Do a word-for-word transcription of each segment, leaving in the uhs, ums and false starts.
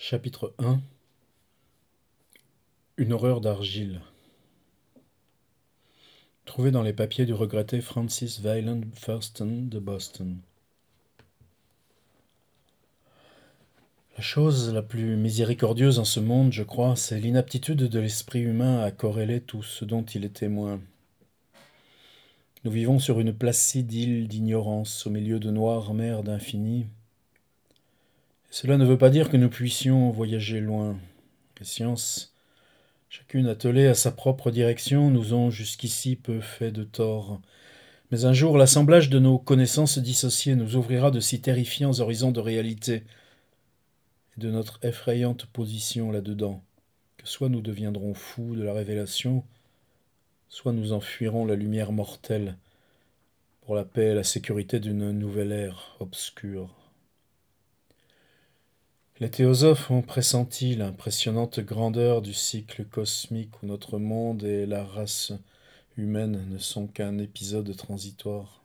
Chapitre un. Une horreur d'argile. Trouvé dans les papiers du regretté Francis Wayland Thurston de Boston. La chose la plus miséricordieuse en ce monde, je crois, c'est l'inaptitude de l'esprit humain à corréler tout ce dont il est témoin. Nous vivons sur une placide île d'ignorance, au milieu de noires mers d'infini. Cela ne veut pas dire que nous puissions voyager loin. Les sciences, chacune attelée à sa propre direction, nous ont jusqu'ici peu fait de tort. Mais un jour, l'assemblage de nos connaissances dissociées nous ouvrira de si terrifiants horizons de réalité et de notre effrayante position là-dedans, que soit nous deviendrons fous de la révélation, soit nous enfuirons la lumière mortelle pour la paix et la sécurité d'une nouvelle ère obscure. Les théosophes ont pressenti l'impressionnante grandeur du cycle cosmique où notre monde et la race humaine ne sont qu'un épisode transitoire.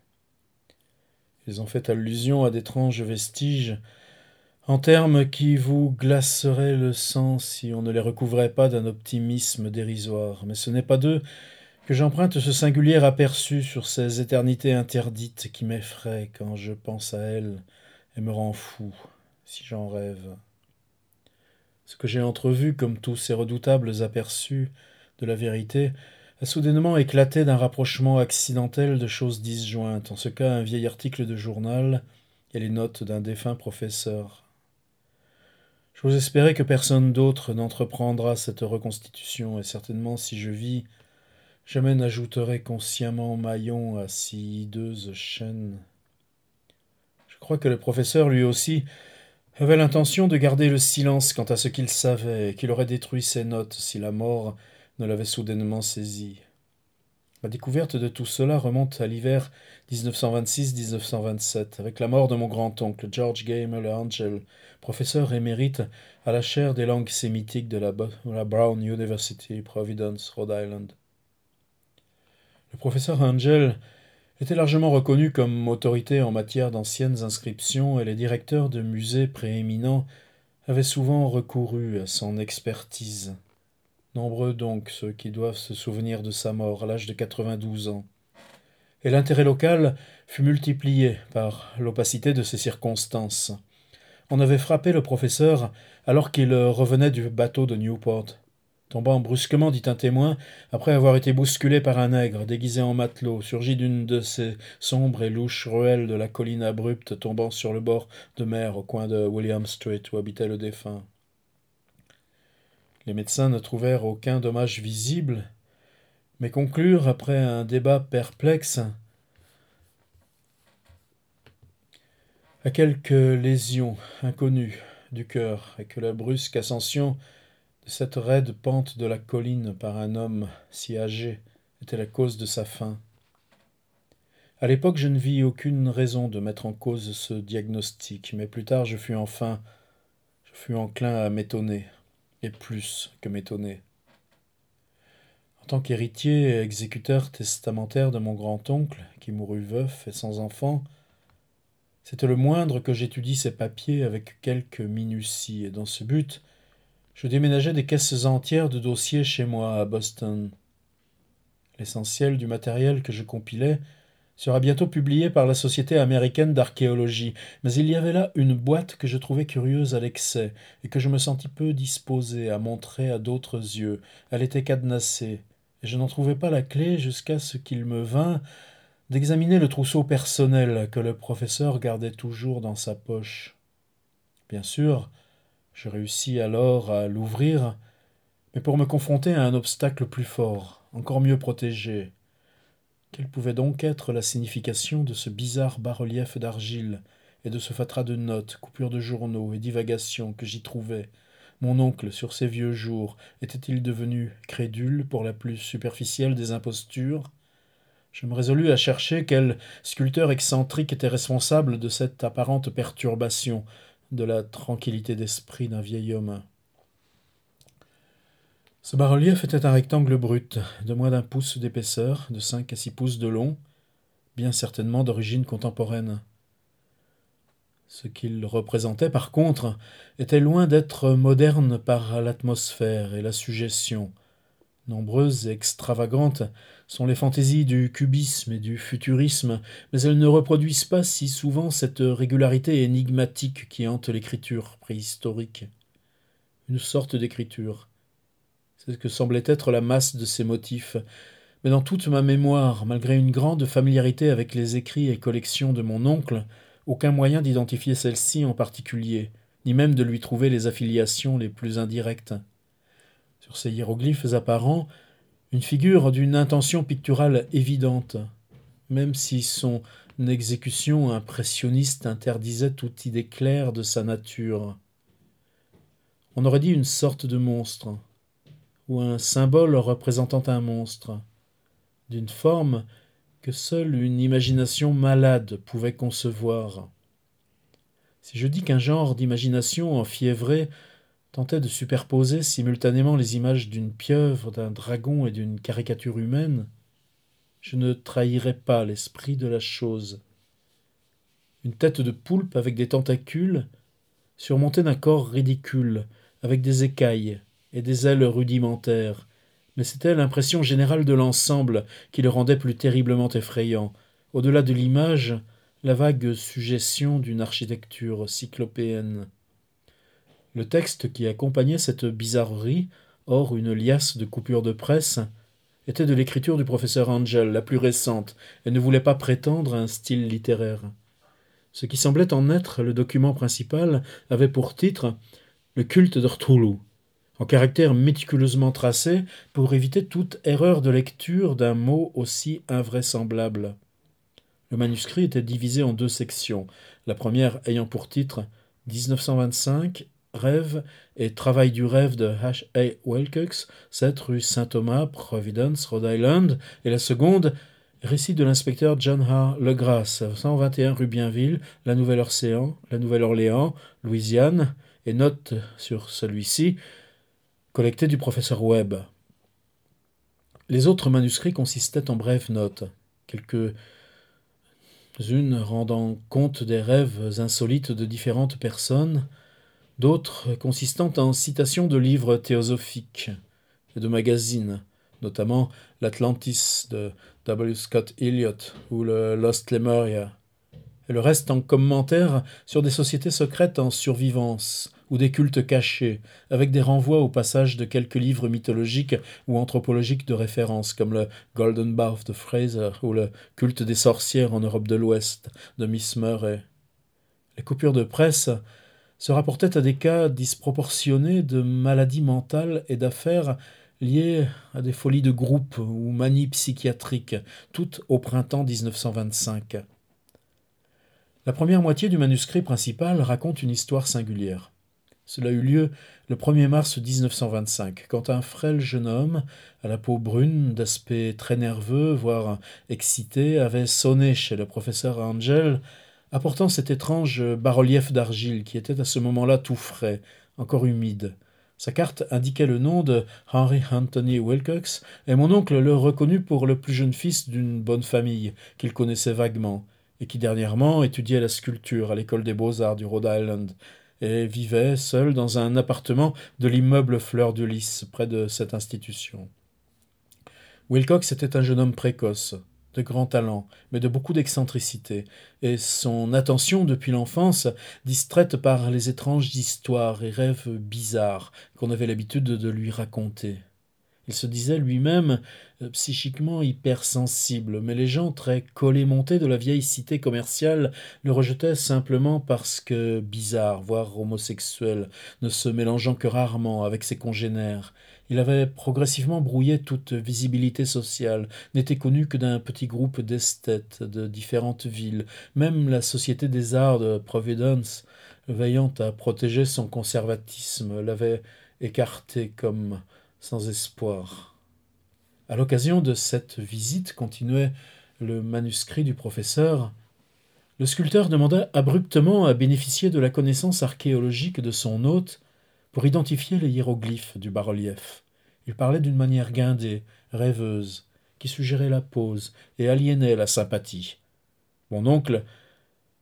Ils ont fait allusion à d'étranges vestiges, en termes qui vous glaceraient le sang si on ne les recouvrait pas d'un optimisme dérisoire. Mais ce n'est pas d'eux que j'emprunte ce singulier aperçu sur ces éternités interdites qui m'effraient quand je pense à elles et me rend fou, si j'en rêve. Ce que j'ai entrevu, comme tous ces redoutables aperçus de la vérité, a soudainement éclaté d'un rapprochement accidentel de choses disjointes, en ce cas un vieil article de journal et les notes d'un défunt professeur. J'ose espérer que personne d'autre n'entreprendra cette reconstitution, et certainement si je vis, jamais n'ajouterai consciemment maillon à si hideuse chaîne. Je crois que le professeur, lui aussi, avait l'intention de garder le silence quant à ce qu'il savait, et qu'il aurait détruit ses notes si la mort ne l'avait soudainement saisi. Ma découverte de tout cela remonte à l'hiver dix-neuf cent vingt-six dix-neuf cent vingt-sept, avec la mort de mon grand-oncle George Gamel Angell, professeur émérite à la chaire des langues sémitiques de la, la Brown University, Providence, Rhode Island. Le professeur Angell était largement reconnu comme autorité en matière d'anciennes inscriptions et les directeurs de musées prééminents avaient souvent recouru à son expertise. Nombreux donc ceux qui doivent se souvenir de sa mort à l'âge de quatre-vingt-douze ans. Et l'intérêt local fut multiplié par l'opacité de ces circonstances. On avait frappé le professeur alors qu'il revenait du bateau de Newport. Tombant brusquement, dit un témoin, après avoir été bousculé par un nègre déguisé en matelot, surgi d'une de ces sombres et louches ruelles de la colline abrupte tombant sur le bord de mer au coin de William Street où habitait le défunt. Les médecins ne trouvèrent aucun dommage visible, mais conclurent, après un débat perplexe, à quelques lésions inconnues du cœur, et que la brusque ascension de cette raide pente de la colline par un homme si âgé était la cause de sa fin. À l'époque, je ne vis aucune raison de mettre en cause ce diagnostic, mais plus tard, je fus enfin, je fus enclin à m'étonner, et plus que m'étonner. En tant qu'héritier et exécuteur testamentaire de mon grand-oncle, qui mourut veuf et sans enfant, c'était le moindre que j'étudie ces papiers avec quelque minutie, et dans ce but, je déménageai des caisses entières de dossiers chez moi, à Boston. L'essentiel du matériel que je compilais sera bientôt publié par la Société américaine d'archéologie, mais il y avait là une boîte que je trouvais curieuse à l'excès, et que je me sentis peu disposé à montrer à d'autres yeux. Elle était cadenassée, et je n'en trouvai pas la clé jusqu'à ce qu'il me vint d'examiner le trousseau personnel que le professeur gardait toujours dans sa poche. Bien sûr, je réussis alors à l'ouvrir, mais pour me confronter à un obstacle plus fort, encore mieux protégé. Quelle pouvait donc être la signification de ce bizarre bas-relief d'argile et de ce fatras de notes, coupures de journaux et divagations que j'y trouvais? Mon oncle, sur ses vieux jours, était-il devenu crédule pour la plus superficielle des impostures? Je me résolus à chercher quel sculpteur excentrique était responsable de cette apparente perturbation de la tranquillité d'esprit d'un vieil homme. Ce bas-relief était un rectangle brut, de moins d'un pouce d'épaisseur, de cinq à six pouces de long, bien certainement d'origine contemporaine. Ce qu'il représentait, par contre, était loin d'être moderne par l'atmosphère et la suggestion. Nombreuses et extravagantes sont les fantaisies du cubisme et du futurisme, mais elles ne reproduisent pas si souvent cette régularité énigmatique qui hante l'écriture préhistorique. Une sorte d'écriture. C'est ce que semblait être la masse de ces motifs, mais dans toute ma mémoire, malgré une grande familiarité avec les écrits et collections de mon oncle, aucun moyen d'identifier celle-ci en particulier, ni même de lui trouver les affiliations les plus indirectes. Sur ces hiéroglyphes apparents, une figure d'une intention picturale évidente, même si son exécution impressionniste interdisait toute idée claire de sa nature. On aurait dit une sorte de monstre, ou un symbole représentant un monstre, d'une forme que seule une imagination malade pouvait concevoir. Si je dis qu'un genre d'imagination enfiévrée tentait de superposer simultanément les images d'une pieuvre, d'un dragon et d'une caricature humaine, je ne trahirais pas l'esprit de la chose. Une tête de poulpe avec des tentacules, surmontée d'un corps ridicule, avec des écailles et des ailes rudimentaires, mais c'était l'impression générale de l'ensemble qui le rendait plus terriblement effrayant. Au-delà de l'image, la vague suggestion d'une architecture cyclopéenne. Le texte qui accompagnait cette bizarrerie, hors une liasse de coupures de presse, était de l'écriture du professeur Angel, la plus récente, et ne voulait pas prétendre à un style littéraire. Ce qui semblait en être le document principal avait pour titre « Le culte de Cthulhu », en caractères méticuleusement tracés pour éviter toute erreur de lecture d'un mot aussi invraisemblable. Le manuscrit était divisé en deux sections, la première ayant pour titre « dix-neuf cent vingt-cinq, Rêve et travail du rêve de H A Wilcox, sept rue Saint-Thomas, Providence, Rhode Island », et la seconde « Récit de l'inspecteur John H. Legrasse, cent vingt et un rue Bienville, la Nouvelle-Orléans, la Nouvelle-Orléans, Louisiane », et note sur celui-ci, collecté du professeur Webb. Les autres manuscrits consistaient en brèves notes, quelques-unes rendant compte des rêves insolites de différentes personnes, d'autres consistant en citations de livres théosophiques et de magazines, notamment l'Atlantis de W. Scott Elliott ou le Lost Lemuria, et le reste en commentaires sur des sociétés secrètes en survivance ou des cultes cachés, avec des renvois au passage de quelques livres mythologiques ou anthropologiques de référence, comme le Golden Bath de Fraser ou le culte des sorcières en Europe de l'Ouest de Miss Murray. Les coupures de presse se rapportaient à des cas disproportionnés de maladies mentales et d'affaires liées à des folies de groupe ou manies psychiatriques, toutes au printemps dix-neuf cent vingt-cinq. La première moitié du manuscrit principal raconte une histoire singulière. Cela eut lieu le premier mars dix-neuf cent vingt-cinq, quand un frêle jeune homme, à la peau brune, d'aspect très nerveux, voire excité, avait sonné chez le professeur Angel, apportant cet étrange bas-relief d'argile qui était à ce moment-là tout frais, encore humide. Sa carte indiquait le nom de Henry Anthony Wilcox, et mon oncle le reconnut pour le plus jeune fils d'une bonne famille, qu'il connaissait vaguement, et qui dernièrement étudiait la sculpture à l'école des beaux-arts du Rhode Island, et vivait seul dans un appartement de l'immeuble Fleur de Lys, près de cette institution. Wilcox était un jeune homme précoce, de grand talent, mais de beaucoup d'excentricité, et son attention depuis l'enfance, distraite par les étranges histoires et rêves bizarres qu'on avait l'habitude de lui raconter. Il se disait lui-même euh, psychiquement hypersensible, mais les gens très collés-montés de la vieille cité commerciale le rejetaient simplement parce que bizarre, voire homosexuel, ne se mélangeant que rarement avec ses congénères. Il avait progressivement brouillé toute visibilité sociale, n'était connu que d'un petit groupe d'esthètes de différentes villes. Même la Société des Arts de Providence, veillant à protéger son conservatisme, l'avait écarté comme sans espoir. À l'occasion de cette visite, continuait le manuscrit du professeur, le sculpteur demanda abruptement à bénéficier de la connaissance archéologique de son hôte pour identifier les hiéroglyphes du bas-relief. Il parlait d'une manière guindée, rêveuse, qui suggérait la pose et aliénait la sympathie. Mon oncle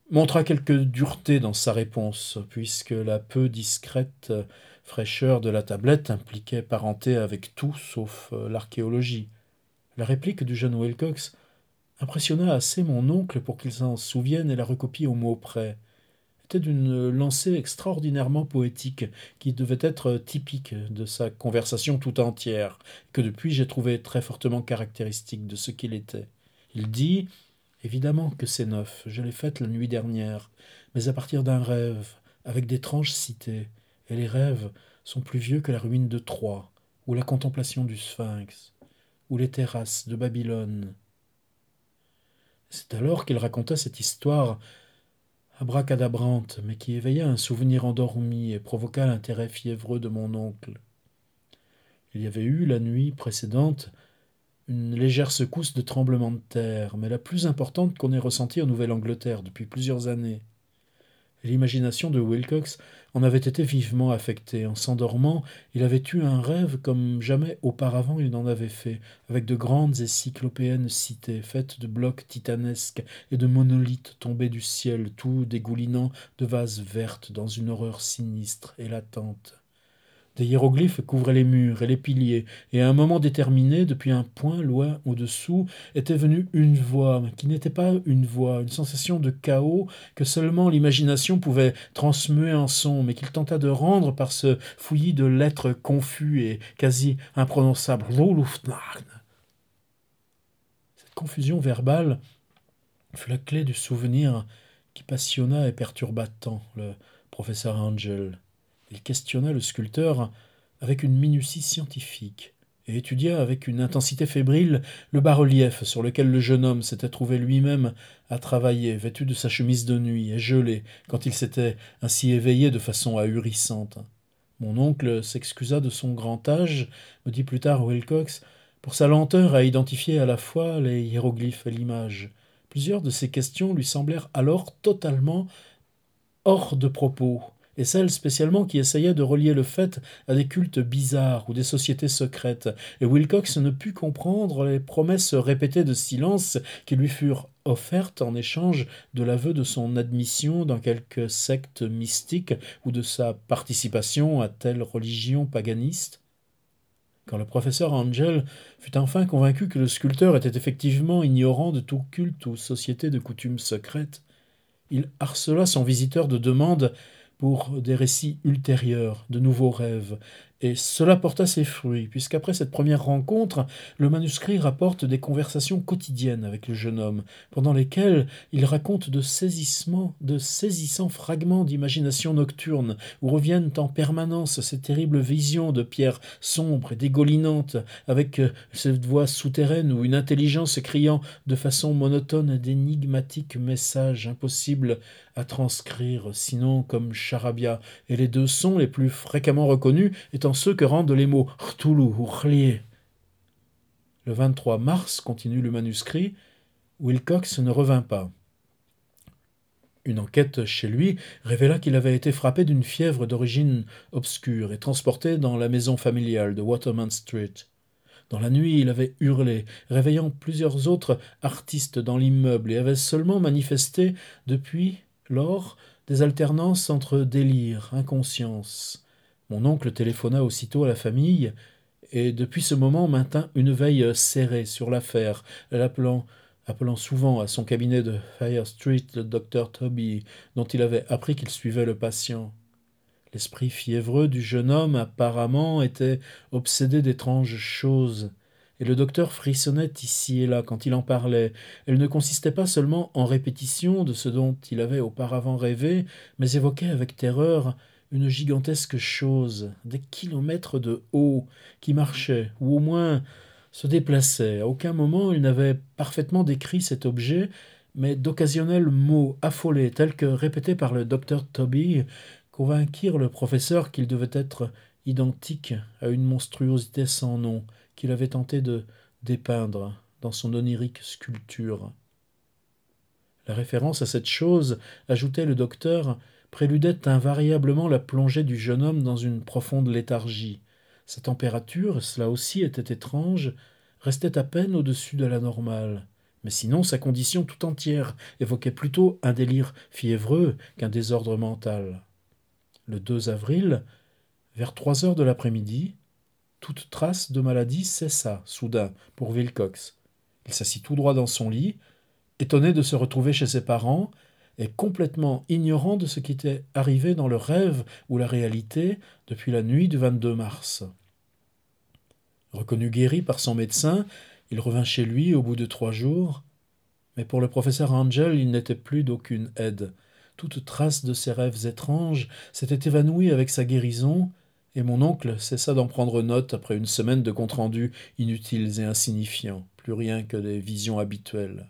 montra quelque dureté dans sa réponse, puisque la peu discrète fraîcheur de la tablette impliquait parenté avec tout sauf l'archéologie. La réplique du jeune Wilcox impressionna assez mon oncle pour qu'il s'en souvienne et la recopie au mot près. C'était d'une lancée extraordinairement poétique qui devait être typique de sa conversation tout entière, que depuis j'ai trouvé très fortement caractéristique de ce qu'il était. Il dit « Évidemment que c'est neuf, je l'ai faite la nuit dernière, mais à partir d'un rêve, avec d'étranges cités, et les rêves sont plus vieux que la ruine de Troie, ou la contemplation du Sphinx, ou les terrasses de Babylone. » C'est alors qu'il raconta cette histoire abracadabrante, mais qui éveilla un souvenir endormi et provoqua l'intérêt fiévreux de mon oncle. Il y avait eu, la nuit précédente, une légère secousse de tremblement de terre, mais la plus importante qu'on ait ressentie en Nouvelle-Angleterre depuis plusieurs années. L'imagination de Wilcox en avait été vivement affectée. En s'endormant, il avait eu un rêve comme jamais auparavant il n'en avait fait, avec de grandes et cyclopéennes cités, faites de blocs titanesques et de monolithes tombés du ciel, tout dégoulinant de vases vertes dans une horreur sinistre et latente. Des hiéroglyphes couvraient les murs et les piliers, et à un moment déterminé, depuis un point loin au-dessous, était venue une voix, qui n'était pas une voix, une sensation de chaos que seulement l'imagination pouvait transmuer en son, mais qu'il tenta de rendre par ce fouillis de lettres confus et quasi imprononçables. Cette confusion verbale fut la clé du souvenir qui passionna et perturba tant le professeur Angel. Il questionna le sculpteur avec une minutie scientifique et étudia avec une intensité fébrile le bas-relief sur lequel le jeune homme s'était trouvé lui-même à travailler, vêtu de sa chemise de nuit et gelé, quand il s'était ainsi éveillé de façon ahurissante. Mon oncle s'excusa de son grand âge, me dit plus tard Wilcox, pour sa lenteur à identifier à la fois les hiéroglyphes et l'image. Plusieurs de ces questions lui semblèrent alors totalement hors de propos, et celles spécialement qui essayaient de relier le fait à des cultes bizarres ou des sociétés secrètes, et Wilcox ne put comprendre les promesses répétées de silence qui lui furent offertes en échange de l'aveu de son admission dans quelque secte mystique ou de sa participation à telle religion paganiste. Quand le professeur Angel fut enfin convaincu que le sculpteur était effectivement ignorant de tout culte ou société de coutumes secrètes, il harcela son visiteur de demandes pour des récits ultérieurs, de nouveaux rêves, et cela porta ses fruits, puisqu'après cette première rencontre, le manuscrit rapporte des conversations quotidiennes avec le jeune homme, pendant lesquelles il raconte de saisissements, de saisissants fragments d'imagination nocturne, où reviennent en permanence ces terribles visions de pierres sombres et dégoulinantes, avec cette voix souterraine ou une intelligence criant de façon monotone d'énigmatiques messages impossibles à transcrire, sinon comme charabia, et les deux sons les plus fréquemment reconnus étant ceux que rendent les mots Cthulhu ou R'lieh. Le vingt-trois mars, continue le manuscrit, Wilcox ne revint pas. Une enquête chez lui révéla qu'il avait été frappé d'une fièvre d'origine obscure et transporté dans la maison familiale de Waterman Street. Dans la nuit, il avait hurlé, réveillant plusieurs autres artistes dans l'immeuble, et avait seulement manifesté, depuis lors, des alternances entre délire, inconscience. Mon oncle téléphona aussitôt à la famille, et depuis ce moment maintint une veille serrée sur l'affaire, l'appelant appelant souvent à son cabinet de Fire Street le docteur Toby, dont il avait appris qu'il suivait le patient. L'esprit fiévreux du jeune homme, apparemment, était obsédé d'étranges choses, et le docteur frissonnait ici et là quand il en parlait. Elle ne consistait pas seulement en répétition de ce dont il avait auparavant rêvé, mais évoquait avec terreur une gigantesque chose, des kilomètres de haut, qui marchait, ou au moins se déplaçait. À aucun moment il n'avait parfaitement décrit cet objet, mais d'occasionnels mots affolés, tels que répétés par le docteur Toby, convainquirent le professeur qu'il devait être identique à une monstruosité sans nom qu'il avait tenté de dépeindre dans son onirique sculpture. La référence à cette chose, ajoutait le docteur, préludait invariablement la plongée du jeune homme dans une profonde léthargie. Sa température, cela aussi était étrange, restait à peine au-dessus de la normale, Mais sinon, sa condition tout entière évoquait plutôt un délire fiévreux qu'un désordre mental. Le deux avril, vers trois heures de l'après-midi, toute trace de maladie cessa, soudain, pour Wilcox. Il s'assit tout droit dans son lit, étonné de se retrouver chez ses parents, et complètement ignorant de ce qui était arrivé dans le rêve ou la réalité depuis la nuit du vingt-deux mars. Reconnu guéri par son médecin, il revint chez lui au bout de trois jours, mais pour le professeur Angel, il n'était plus d'aucune aide. Toute trace de ses rêves étranges s'était évanouie avec sa guérison, et mon oncle cessa d'en prendre note après une semaine de comptes rendus inutiles et insignifiants, plus rien que des visions habituelles.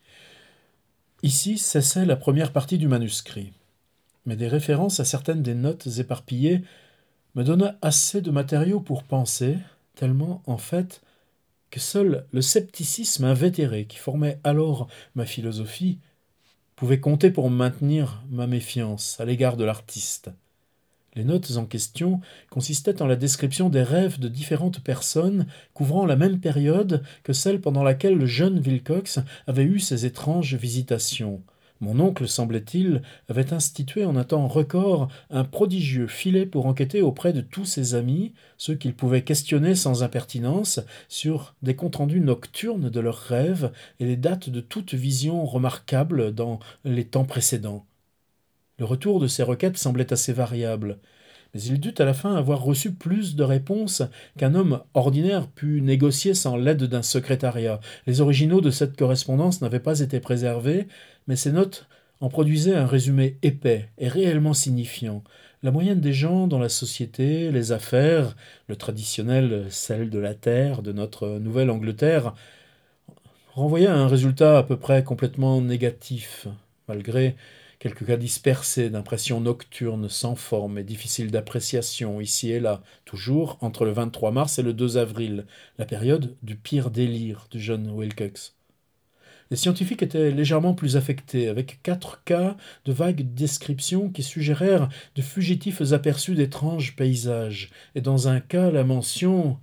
Ici cessait la première partie du manuscrit, mais des références à certaines des notes éparpillées me donna assez de matériaux pour penser, tellement, en fait, que seul le scepticisme invétéré qui formait alors ma philosophie pouvait compter pour maintenir ma méfiance à l'égard de l'artiste. Les notes en question consistaient en la description des rêves de différentes personnes couvrant la même période que celle pendant laquelle le jeune Wilcox avait eu ses étranges visitations. Mon oncle, semblait-il, avait institué en un temps record un prodigieux filet pour enquêter auprès de tous ses amis, ceux qu'il pouvait questionner sans impertinence, sur des comptes rendus nocturnes de leurs rêves et les dates de toute vision remarquable dans les temps précédents. Le retour de ces requêtes semblait assez variable, mais il dut à la fin avoir reçu plus de réponses qu'un homme ordinaire put négocier sans l'aide d'un secrétariat. Les originaux de cette correspondance n'avaient pas été préservés, mais ces notes en produisaient un résumé épais et réellement signifiant. La moyenne des gens dans la société, les affaires, le traditionnel sel de la terre de notre Nouvelle-Angleterre, renvoyaient à un résultat à peu près complètement négatif, malgré quelques cas dispersés d'impressions nocturnes sans forme et difficiles d'appréciation ici et là, toujours entre le vingt-trois mars et le deux avril, la période du pire délire du jeune Wilcox. Les scientifiques étaient légèrement plus affectés, avec quatre cas de vagues descriptions qui suggérèrent de fugitifs aperçus d'étranges paysages, et dans un cas la mention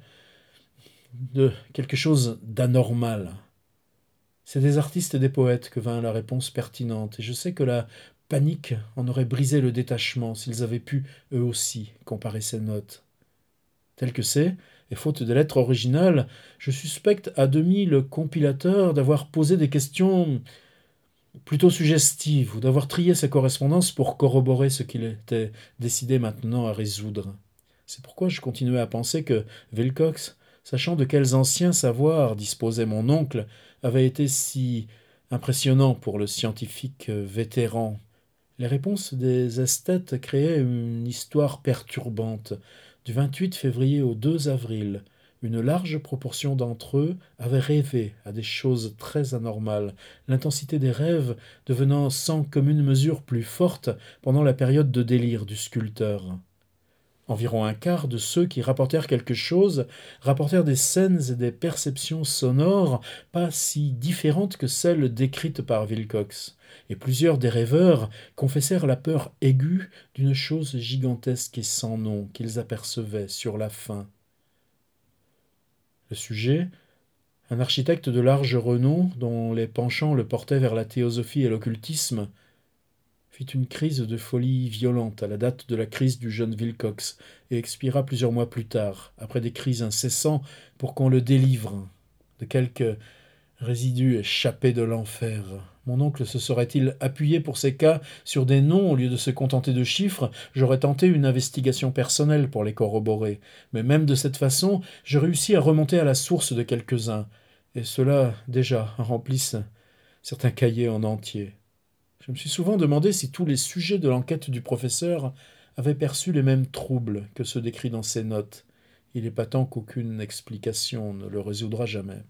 de quelque chose d'anormal. C'est des artistes et des poètes que vint la réponse pertinente, et je sais que la panique en aurait brisé le détachement s'ils avaient pu, eux aussi, comparer ces notes. Tel que c'est, et faute de lettres originales, je suspecte à demi le compilateur d'avoir posé des questions plutôt suggestives ou d'avoir trié ses correspondances pour corroborer ce qu'il était décidé maintenant à résoudre. C'est pourquoi je continuais à penser que Wilcox, sachant de quels anciens savoirs disposait mon oncle, avait été si impressionnant pour le scientifique vétéran. Les réponses des esthètes créaient une histoire perturbante. Du vingt-huit février au deux avril, une large proportion d'entre eux avaient rêvé à des choses très anormales, l'intensité des rêves devenant sans commune mesure plus forte pendant la période de délire du sculpteur. Environ un quart de ceux qui rapportèrent quelque chose rapportèrent des scènes et des perceptions sonores pas si différentes que celles décrites par Wilcox, et plusieurs des rêveurs confessèrent la peur aiguë d'une chose gigantesque et sans nom qu'ils apercevaient sur la fin. Le sujet, un architecte de large renom dont les penchants le portaient vers la théosophie et l'occultisme, fit une crise de folie violente à la date de la crise du jeune Wilcox et expira plusieurs mois plus tard, après des cris incessants pour qu'on le délivre de quelque résidu échappé de l'enfer. Mon oncle se serait-il appuyé pour ces cas sur des noms au lieu de se contenter de chiffres? J'aurais tenté une investigation personnelle pour les corroborer, mais même de cette façon, je réussis à remonter à la source de quelques-uns, et ceux-là, déjà, remplissent certains cahiers en entier. Je me suis souvent demandé si tous les sujets de l'enquête du professeur avaient perçu les mêmes troubles que ceux décrits dans ses notes. Il est patent qu'aucune explication ne le résoudra jamais.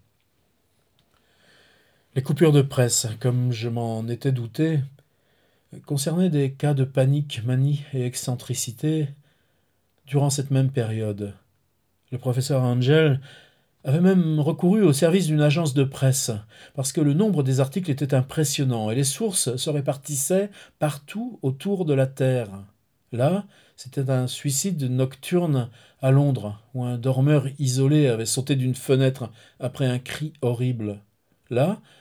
Les coupures de presse, comme je m'en étais douté, concernaient des cas de panique, manie et excentricité durant cette même période. Le professeur Angel avait même recouru au service d'une agence de presse, parce que le nombre des articles était impressionnant et les sources se répartissaient partout autour de la Terre. Là, c'était un suicide nocturne à Londres, où un dormeur isolé avait sauté d'une fenêtre après un cri horrible. Là,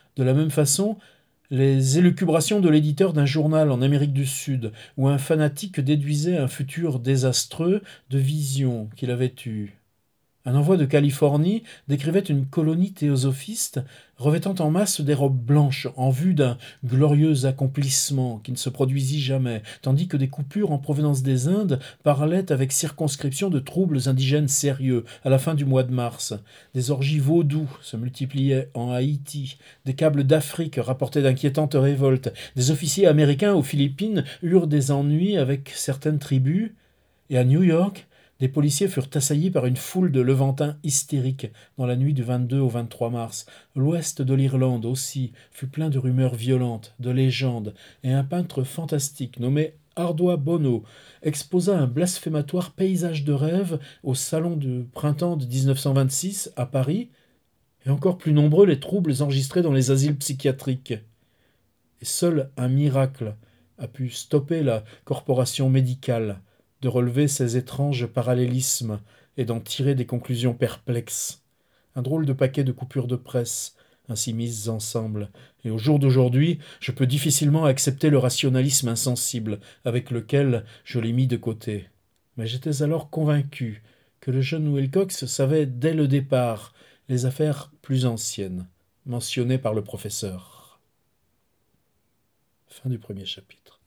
De la même façon, les élucubrations de l'éditeur d'un journal en Amérique du Sud, où un fanatique déduisait un futur désastreux de visions qu'il avait eues. Un envoi de Californie décrivait une colonie théosophiste revêtant en masse des robes blanches en vue d'un glorieux accomplissement qui ne se produisit jamais, tandis que des coupures en provenance des Indes parlaient avec circonscription de troubles indigènes sérieux à la fin du mois de mars. Des orgies vaudou se multipliaient en Haïti, des câbles d'Afrique rapportaient d'inquiétantes révoltes, des officiers américains aux Philippines eurent des ennuis avec certaines tribus, et à New York, des policiers furent assaillis par une foule de Levantins hystériques dans la nuit du vingt-deux au vingt-trois mars. L'ouest de l'Irlande aussi fut plein de rumeurs violentes, de légendes, et un peintre fantastique nommé Ardois Bonneau exposa un blasphématoire paysage de rêve au salon du printemps de dix-neuf cent vingt-six à Paris, et encore plus nombreux les troubles enregistrés dans les asiles psychiatriques. Et seul un miracle a pu stopper la corporation médicale de relever ces étranges parallélismes et d'en tirer des conclusions perplexes. Un drôle de paquet de coupures de presse, ainsi mises ensemble, et au jour d'aujourd'hui, je peux difficilement accepter le rationalisme insensible avec lequel je l'ai mis de côté. Mais j'étais alors convaincu que le jeune Wilcox savait dès le départ les affaires plus anciennes, mentionnées par le professeur. Fin du premier chapitre.